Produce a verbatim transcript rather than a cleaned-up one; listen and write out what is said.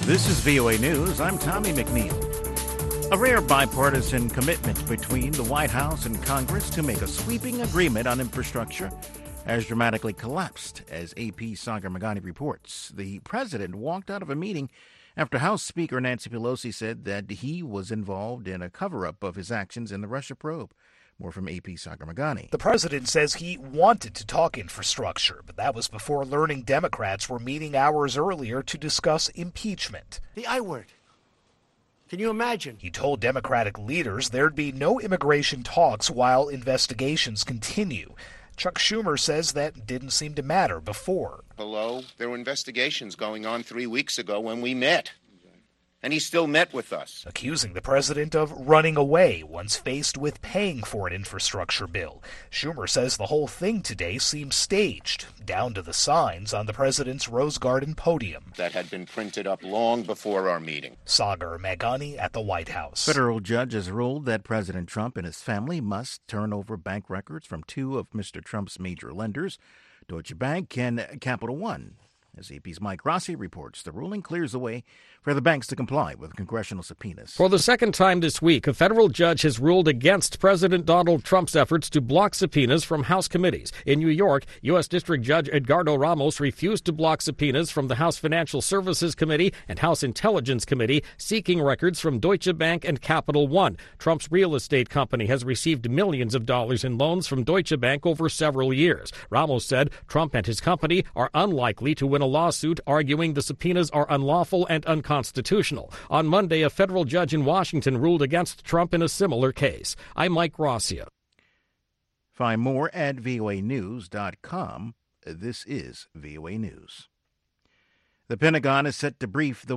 This is V O A News. I'm Tommy McNeil. A rare bipartisan commitment between the White House and Congress to make a sweeping agreement on infrastructure has dramatically collapsed, as A P's Sagar Meghani reports. The president walked out of a meeting after House Speaker Nancy Pelosi said that he was involved in a cover-up of his actions in the Russia probe. More from A P's Sagar Meghani. The president says he wanted to talk infrastructure, but that was before learning Democrats were meeting hours earlier to discuss impeachment. The I word. Can you imagine? He told Democratic leaders there'd be no immigration talks while investigations continue. Chuck Schumer says that didn't seem to matter before. Hello, there were investigations going on three weeks ago when we met. And he still met with us. Accusing the president of running away once faced with paying for an infrastructure bill. Schumer says the whole thing today seems staged, down to the signs on the president's Rose Garden podium. That had been printed up long before our meeting. Sagar Meghani at the White House. Federal judge has ruled that President Trump and his family must turn over bank records from two of Mister Trump's major lenders, Deutsche Bank and Capital One. As A P's Mike Rossi reports, the ruling clears the way for the banks to comply with congressional subpoenas. For the second time this week, a federal judge has ruled against President Donald Trump's efforts to block subpoenas from House committees. In New York, U S. District Judge Edgardo Ramos refused to block subpoenas from the House Financial Services Committee and House Intelligence Committee seeking records from Deutsche Bank and Capital One. Trump's real estate company has received millions of dollars in loans from Deutsche Bank over several years. Ramos said Trump and his company are unlikely to win a lawsuit, arguing the subpoenas are unlawful and unconstitutional. On Monday, a federal judge in Washington ruled against Trump in a similar case. I'm Mike Rossio. Find more at V O A news dot com. This is V O A News. The Pentagon is set to brief the